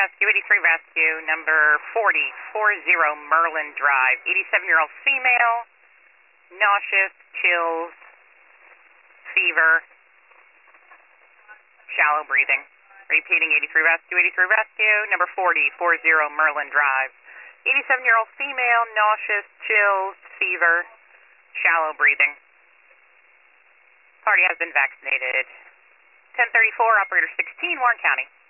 Rescue, 83 Rescue, number 4040 Merlin Drive. 87-year-old female, nauseous, chills, fever, shallow breathing. Repeating, 83 Rescue, number 4040 Merlin Drive. 87-year-old female, nauseous, chills, fever, shallow breathing. Party has been vaccinated. 1034, operator 16, Warren County.